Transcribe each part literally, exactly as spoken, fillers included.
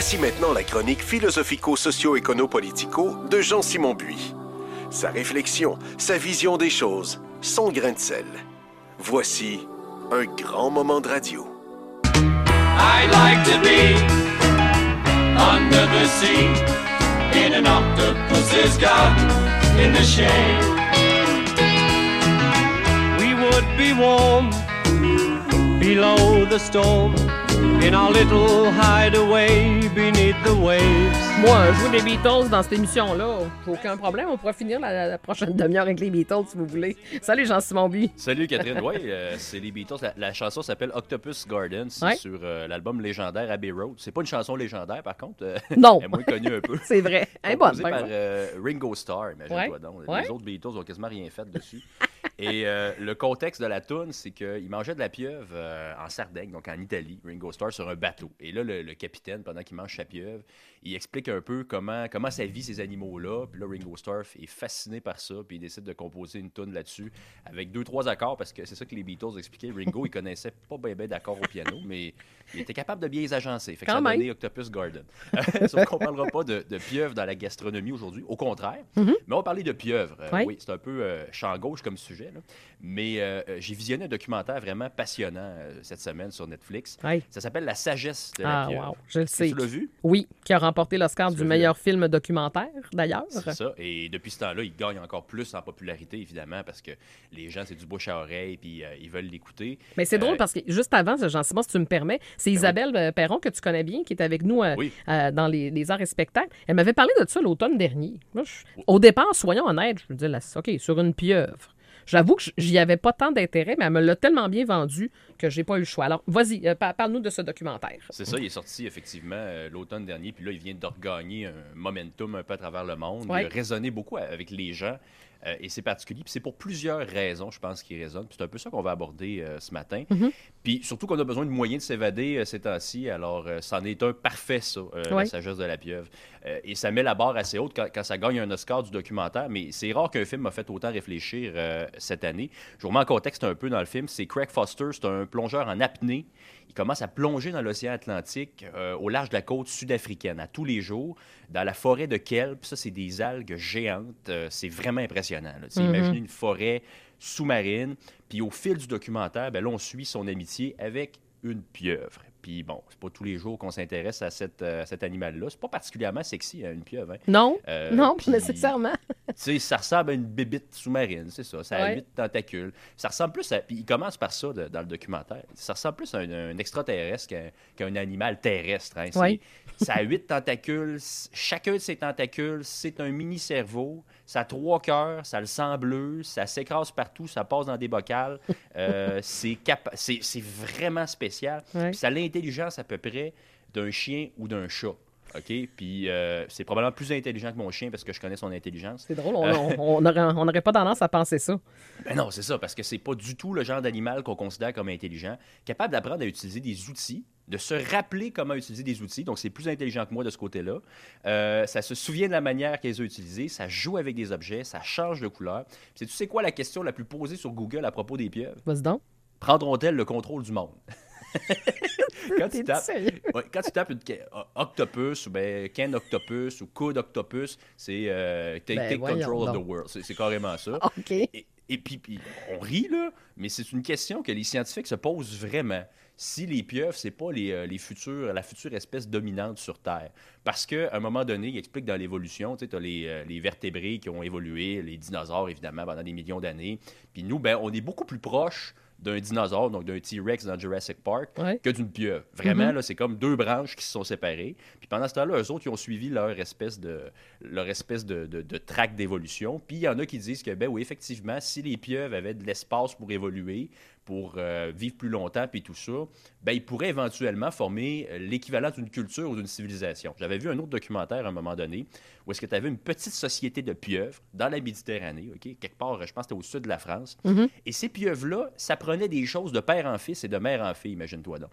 Voici maintenant la chronique philosophico-socio-écono-politico de Jean-Simon Buis. Sa réflexion, sa vision des choses, son grain de sel. Voici un grand moment de radio. I like to be under the sea in an octopus's garden in the shade. We would be warm below the storm in our little hideaway beneath the waves. Moi, jouer des Beatles dans cette émission-là, j'ai aucun problème. On pourra finir la, la prochaine demi-heure avec les Beatles, si vous voulez. Salut, Jean-Simon Buis. Salut, Catherine. Oui, euh, c'est les Beatles. La, la chanson s'appelle Octopus Garden. C'est ouais. sur euh, l'album légendaire Abbey Road. C'est pas une chanson légendaire, par contre. Euh, non. Elle est moins connue un peu. C'est vrai. Elle est bonne. Composée par euh, Ringo Starr, imagine-toi ouais. donc. Ouais. Les autres Beatles n'ont quasiment rien fait dessus. Et euh, le contexte de la toune, c'est qu'il mangeait de la pieuvre euh, en Sardaigne, donc en Italie, Ringo Starr, sur un bateau. Et là, le, le capitaine, pendant qu'il mange sa pieuvre, il explique un peu comment, comment ça vit ces animaux-là. Puis là, Ringo Starr est fasciné par ça, puis il décide de composer une toune là-dessus avec deux, trois accords, parce que c'est ça que les Beatles expliquaient. Ringo, il connaissait pas bien ben d'accords au piano, mais il était capable de bien les agencer. Fait que Quand ça même. a donné Octopus Garden. Sauf qu'on ne parlera pas de, de pieuvre dans la gastronomie aujourd'hui, au contraire. Mm-hmm. Mais on va parler de pieuvre. Euh, ouais. Oui, c'est un peu euh, champ gauche comme sujet, là. Mais euh, j'ai visionné un documentaire vraiment passionnant euh, cette semaine sur Netflix. Ouais. Ça s'appelle La sagesse de ah, la pieuvre. Wow. Je le sais. Tu l'as vu? Oui, qui a remporté l'Oscar tu du meilleur vu? film documentaire, d'ailleurs. C'est ça. Et depuis ce temps-là, il gagne encore plus en popularité, évidemment, parce que les gens, c'est du bouche à oreille, puis euh, ils veulent l'écouter. Mais c'est euh, drôle parce que juste avant, Jean-Simon, si tu me permets, c'est ben Isabelle oui. Perron, que tu connais bien, qui est avec nous euh, oui. euh, dans les, les arts et spectacles. Elle m'avait parlé de ça l'automne dernier. Moi, je... oui. Au départ, soyons honnêtes, je me disais, là, OK, sur une pieuvre. J'avoue que j'y avais pas tant d'intérêt, mais elle me l'a tellement bien vendu que j'ai pas eu le choix. Alors, vas-y, euh, parle-nous de ce documentaire. C'est ça, il est sorti effectivement euh, l'automne dernier, puis là, il vient de regagner un momentum un peu à travers le monde. Ouais. Il a résonné beaucoup avec les gens. Euh, et c'est particulier. Puis c'est pour plusieurs raisons, je pense, qu'il résonne. Puis c'est un peu ça qu'on va aborder euh, ce matin. Mm-hmm. Puis surtout qu'on a besoin de moyens de s'évader euh, ces temps-ci. Alors, euh, c'en est un parfait, ça, euh, ouais. La sagesse de la pieuvre. Euh, et ça met la barre assez haute quand, quand ça gagne un Oscar du documentaire. Mais c'est rare qu'un film m'a fait autant réfléchir euh, cette année. Je vous remets en contexte un peu dans le film. C'est Craig Foster, c'est un plongeur en apnée. Il commence à plonger dans l'océan Atlantique euh, au large de la côte sud-africaine, à tous les jours, dans la forêt de kelp. Ça, c'est des algues géantes. Euh, c'est vraiment impressionnant. Là. Mm-hmm. Imaginez une forêt sous-marine. Puis au fil du documentaire, ben là, on suit son amitié avec une pieuvre. Puis bon, c'est pas tous les jours qu'on s'intéresse à, cette, à cet animal-là. C'est pas particulièrement sexy, hein, une pieuvre. Hein? Non, euh, non, puis, nécessairement. Tu sais, ça ressemble à une bébite sous-marine, c'est ça. Ça a ouais. huit tentacules. Ça ressemble plus à... Puis il commence par ça de, dans le documentaire. Ça ressemble plus à un, un extraterrestre qu'un, qu'un animal terrestre. Hein. Oui. Ça a huit tentacules. Chacun de ces tentacules, c'est un mini-cerveau. Ça a trois cœurs, ça a le sang bleu, ça s'écrase partout, ça passe dans des bocals. Euh, c'est, capa- c'est, c'est vraiment spécial. Ouais. Puis ça a l'intelligence à peu près d'un chien ou d'un chat. OK? Puis euh, c'est probablement plus intelligent que mon chien parce que je connais son intelligence. C'est drôle, on n'aurait on, on pas tendance à penser ça. Ben non, c'est ça, parce que c'est pas du tout le genre d'animal qu'on considère comme intelligent. Capable d'apprendre à utiliser des outils, de se rappeler comment utiliser des outils. Donc, c'est plus intelligent que moi de ce côté-là. Euh, ça se souvient de la manière qu'elles ont utilisée. Ça joue avec des objets. Ça change de couleur. Puis, tu sais quoi la question la plus posée sur Google à propos des pieuvres? Vas-y donc. Prendront-elles le contrôle du monde? quand, tu tapes, ouais, quand tu tapes une, uh, octopus ou ben, can octopus ou could octopus, c'est euh, take, ben, take control of the world. C'est, c'est carrément ça. OK. Et, et puis, puis, on rit, là, mais c'est une question que les scientifiques se posent vraiment. Si les pieuvres, c'est pas les, euh, les futurs, la future espèce dominante sur Terre. Parce qu'à un moment donné, il explique dans l'évolution, tu sais, tu as les, euh, les vertébrés qui ont évolué, les dinosaures, évidemment, pendant des millions d'années. Puis nous, ben, on est beaucoup plus proches d'un dinosaure, donc d'un T-Rex dans Jurassic Park, ouais. que d'une pieuvre. Vraiment, mm-hmm. là, c'est comme deux branches qui se sont séparées. Puis pendant ce temps-là, eux autres, ils ont suivi leur espèce de, leur espèce de, de, de track d'évolution. Puis il y en a qui disent que, ben oui, effectivement, si les pieuvres avaient de l'espace pour évoluer, pour euh, vivre plus longtemps, puis tout ça, ben, ils pourraient éventuellement former l'équivalent d'une culture ou d'une civilisation. J'avais vu un autre documentaire à un moment donné où est-ce que tu avais une petite société de pieuvres dans la Méditerranée, okay? Quelque part, je pense que c'était au sud de la France. Mm-hmm. Et ces pieuvres-là, ça prenait des choses de père en fils et de mère en fille, imagine-toi donc.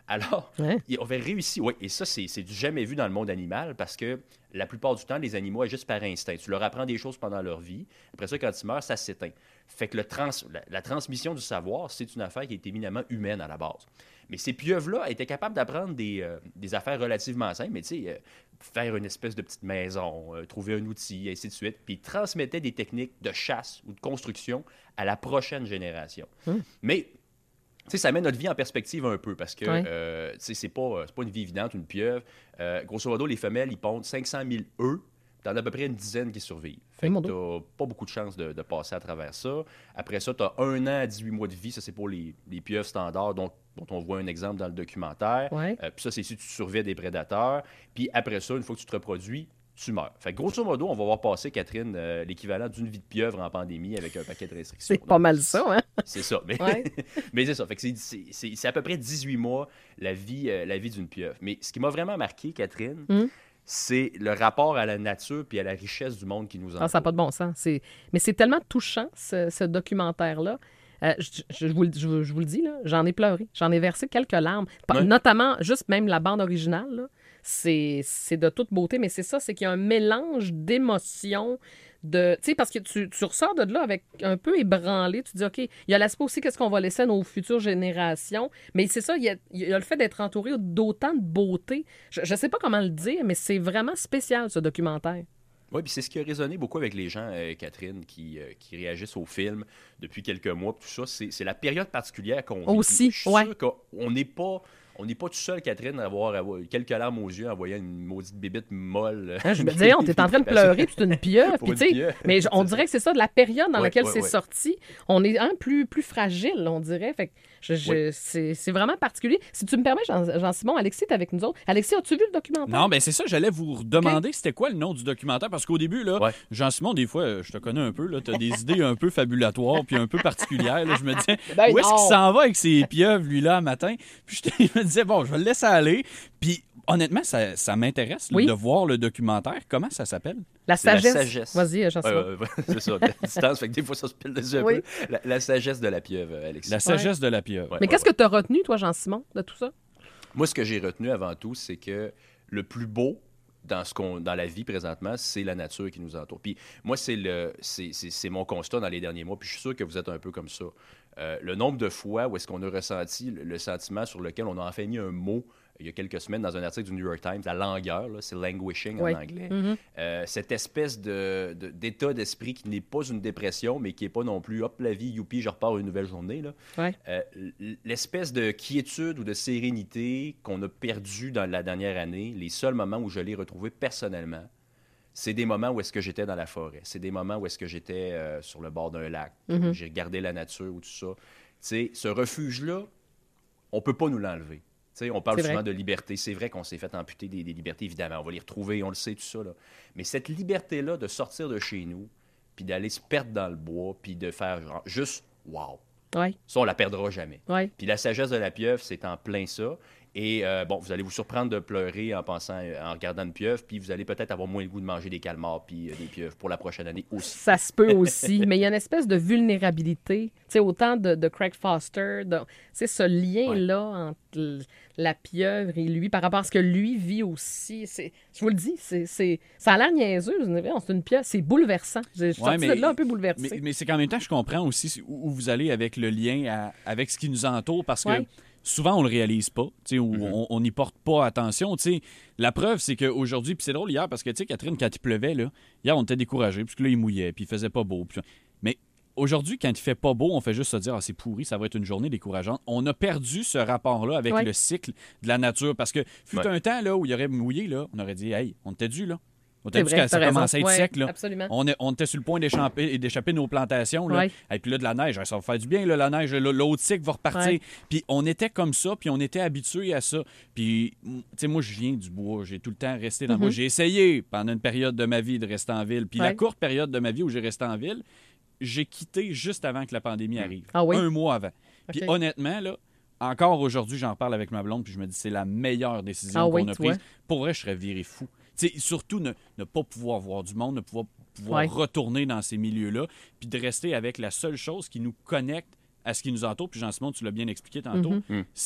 Alors, ouais. on avait réussi, oui, et ça, c'est, c'est du jamais vu dans le monde animal parce que la plupart du temps, les animaux agissent par instinct. Tu leur apprends des choses pendant leur vie. Après ça, quand ils meurent, ça s'éteint. Fait que le trans, la, la transmission du savoir, c'est une affaire qui est éminemment humaine à la base. Mais ces pieuvres-là étaient capables d'apprendre des, euh, des affaires relativement simples, mais tu sais, euh, faire une espèce de petite maison, euh, trouver un outil, et ainsi de suite. Puis ils transmettaient des techniques de chasse ou de construction à la prochaine génération. Hum. Mais tu sais, ça met notre vie en perspective un peu parce que ouais. euh, tu sais, c'est pas, c'est pas une vie évidente, une pieuvre. Euh, grosso modo, les femelles, ils pondent cinq cent mille œufs. T'en as à peu près une dizaine qui survivent. Fait que t'as pas beaucoup de chances de, de passer à travers ça. Après ça, t'as un an à dix-huit mois de vie. Ça, c'est pour les, les pieuvres standards dont, dont on voit un exemple dans le documentaire. Ouais. Euh, puis ça, c'est si tu survis des prédateurs. Puis après ça, une fois que tu te reproduis, tu meurs. Fait que grosso modo, on va voir passer, Catherine, euh, l'équivalent d'une vie de pieuvre en pandémie avec un paquet de restrictions. C'est Donc, pas mal ça, hein? C'est ça. Mais, ouais. mais c'est ça. Fait que c'est, c'est, c'est, c'est à peu près dix-huit mois la vie, euh, la vie d'une pieuvre. Mais ce qui m'a vraiment marqué, Catherine, mm. c'est le rapport à la nature puis à la richesse du monde qui nous entoure. Ah, ça n'a pas de bon sens. C'est... Mais c'est tellement touchant, ce, ce documentaire-là. Euh, je, je, vous, je, je vous le dis, là, j'en ai pleuré. J'en ai versé quelques larmes. Ouais. Notamment, juste même la bande originale, là. C'est, c'est de toute beauté, mais c'est ça, c'est qu'il y a un mélange d'émotions, de, tu sais, parce que tu, tu ressors de là avec un peu ébranlé, tu te dis, OK, il y a l'aspect aussi, qu'est-ce qu'on va laisser à nos futures générations, mais c'est ça, il y a, il y a le fait d'être entouré d'autant de beauté. Je ne sais pas comment le dire, mais c'est vraiment spécial, ce documentaire. Oui, puis c'est ce qui a résonné beaucoup avec les gens, euh, Catherine, qui, euh, qui réagissent au film depuis quelques mois, tout ça, c'est, c'est la période particulière qu'on vit. Aussi, je suis ouais. sûr qu'on n'est pas... On n'est pas tout seul, Catherine, à avoir, à avoir quelques larmes aux yeux en voyant une maudite bébite molle. Hein, je me disais, on t'es en train de pleurer, puis c'est une pieuvre. Puis, tu sais, mais on dirait que c'est ça, de la période dans ouais, laquelle ouais, c'est ouais. sorti, on est hein, plus, plus fragile, on dirait. Fait que je, je, ouais. c'est, c'est vraiment particulier. Si tu me permets, Jean, Jean-Simon, Alexis est avec nous autres. Alexis, as-tu vu le documentaire? Non, bien c'est ça, j'allais vous demander okay. c'était quoi le nom du documentaire, parce qu'au début, là, ouais. Jean-Simon, des fois, je te connais un peu, tu as des idées un peu fabulatoires puis un peu particulières. Là, je me disais, ben où est-ce qu'il s'en va avec ses pieuvres, lui, là, matin? Puis je, je me disais, bon, je vais le laisser aller. Puis honnêtement, ça, ça m'intéresse oui. là, de voir le documentaire. Comment ça s'appelle? La sagesse. La sagesse. Vas-y, Jean-Simon. Euh, c'est ça, la distance, fait que des fois, ça se pile dessus un oui. peu. La, la sagesse de la pieuvre, Alexis. La sagesse ouais. de la pieuvre. Ouais, Mais ouais, qu'est-ce ouais. que tu as retenu, toi, Jean-Simon, de tout ça? Moi, ce que j'ai retenu avant tout, c'est que le plus beau dans, ce qu'on, dans la vie présentement, c'est la nature qui nous entoure. Puis moi, c'est, le, c'est, c'est, c'est mon constat dans les derniers mois, puis je suis sûr que vous êtes un peu comme ça. Euh, le nombre de fois où est-ce qu'on a ressenti le, le sentiment sur lequel on a enfin mis un mot il y a quelques semaines dans un article du New York Times, la langueur, là, c'est languishing oui. en anglais. Mm-hmm. Euh, cette espèce de, de, d'état d'esprit qui n'est pas une dépression, mais qui n'est pas non plus, hop, la vie, youpi, je repars une nouvelle journée. Là. Ouais. Euh, l'espèce de quiétude ou de sérénité qu'on a perdue dans la dernière année, les seuls moments où je l'ai retrouvé personnellement, c'est des moments où est-ce que j'étais dans la forêt. C'est des moments où est-ce que j'étais euh, sur le bord d'un lac. Mm-hmm. J'ai regardé la nature ou tout ça. T'sais, ce refuge-là, on ne peut pas nous l'enlever. T'sais, on parle c'est souvent vrai. de liberté. C'est vrai qu'on s'est fait amputer des, des libertés, évidemment. On va les retrouver, on le sait, tout ça. Là. Mais cette liberté-là de sortir de chez nous, puis d'aller se perdre dans le bois, puis de faire genre, juste « wow ». Ouais. Ça, on ne la perdra jamais. Ouais. Puis la sagesse de la pieuvre, c'est en plein ça. Et euh, bon, vous allez vous surprendre de pleurer en pensant, en regardant une pieuvre, puis vous allez peut-être avoir moins le goût de manger des calmars puis euh, des pieuvres pour la prochaine année aussi. Ça se peut aussi, mais il y a une espèce de vulnérabilité, tu sais, autant de, de Craig Foster, de, c'est ce lien-là ouais. entre la pieuvre et lui, par rapport à ce que lui vit aussi. C'est, je vous le dis, c'est, c'est, ça a l'air niaiseux, c'est une pieuvre, c'est bouleversant. Je suis ouais, sortie mais, de là un peu bouleversée. Mais, mais c'est qu'en même temps, je comprends aussi où vous allez avec le lien à, avec ce qui nous entoure, parce que ouais. souvent, on le réalise pas, ou mm-hmm. on n'y porte pas attention. T'sais. La preuve, c'est qu'aujourd'hui, puis c'est drôle hier, parce que, tu sais, Catherine, quand il pleuvait, là, hier, on était découragés, puis là, il mouillait, puis il faisait pas beau. Puis... Mais aujourd'hui, quand il fait pas beau, on fait juste se dire, ah, c'est pourri, ça va être une journée décourageante. On a perdu ce rapport-là avec ouais. le cycle de la nature, parce que fut ouais. un temps là, où il y aurait mouillé, là, on aurait dit, hey, on était dû, là. On était dû quand ça commençait à être ouais, sec. Là. On, est, on était sur le point d'échapper, d'échapper nos plantations. Là. Ouais. Et puis là, de la neige, ça va faire du bien, là, la neige. Là, l'autre cycle va repartir. Ouais. Puis on était comme ça, puis on était habitués à ça. Puis, tu sais, moi, je viens du bois. J'ai tout le temps resté dans le mm-hmm. bois. J'ai essayé pendant une période de ma vie de rester en ville. Puis ouais. la courte période de ma vie où j'ai resté en ville, j'ai quitté juste avant que la pandémie arrive. Ah oui? Un mois avant. Okay. Puis honnêtement, là, encore aujourd'hui, j'en parle avec ma blonde, puis je me dis c'est la meilleure décision ah qu'on oui, a prise. Vois? Pour vrai, je serais viré fou. T'sais, surtout, ne, ne pas pouvoir voir du monde, ne pouvoir, pouvoir ouais. retourner dans ces milieux-là, puis de rester avec la seule chose qui nous connecte à ce qui nous entoure. Puis Jean-Simon, tu l'as bien expliqué tantôt, mm-hmm. c'est,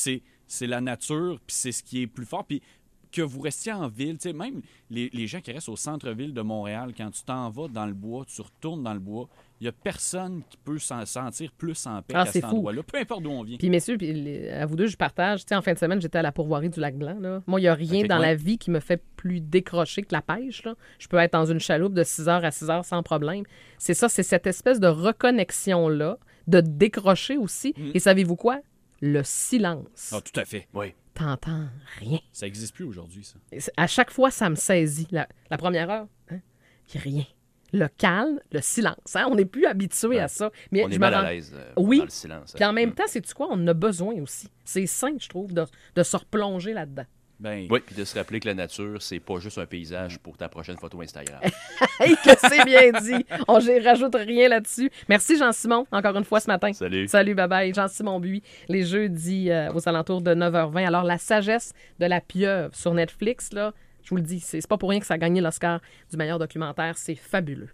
c'est la nature, puis c'est ce qui est plus fort. Puis que vous restiez en ville, tu sais, même les, les gens qui restent au centre-ville de Montréal, quand tu t'en vas dans le bois, tu retournes dans le bois, il n'y a personne qui peut s'en sentir plus en paix Ah, qu'à c'est cet fou. endroit-là, peu importe d'où on vient. Puis messieurs, puis les- à vous deux, je partage. Tu sais, en fin de semaine, j'étais à la pourvoirie du Lac-Blanc. Là. Moi, il n'y a rien Ok, dans ouais. la vie qui me fait plus décrocher que la pêche. Là. Je peux être dans une chaloupe de six heures à six heures sans problème. C'est ça, c'est cette espèce de reconnexion-là, de décrocher aussi. Mm. Et savez-vous quoi? Le silence. Ah, tout à fait. Oui. T'entends rien. Ça n'existe plus aujourd'hui, ça. Et c'est- À chaque fois, ça me saisit. La, la première heure, il n'y a rien. Le calme, le silence. Hein? On n'est plus habitué Ouais. à ça. Mais On je est me mal rends- à l'aise euh, Oui. dans le silence. Puis en même Mm. temps, c'est-tu quoi? On en a besoin aussi. C'est sain, je trouve, de, de se replonger là-dedans. Ben, Oui, puis de se rappeler que la nature, c'est pas juste un paysage pour ta prochaine photo Instagram. Hey, que c'est bien dit! On ne rajoute rien là-dessus. Merci Jean-Simon, encore une fois ce matin. Salut. Salut, bye-bye. Jean-Simon Buis, les jeudis euh, aux alentours de neuf heures vingt. Alors, La sagesse de la pieuvre sur Netflix, là, je vous le dis, c'est c'est pas pour rien que ça a gagné l'Oscar du meilleur documentaire. C'est fabuleux.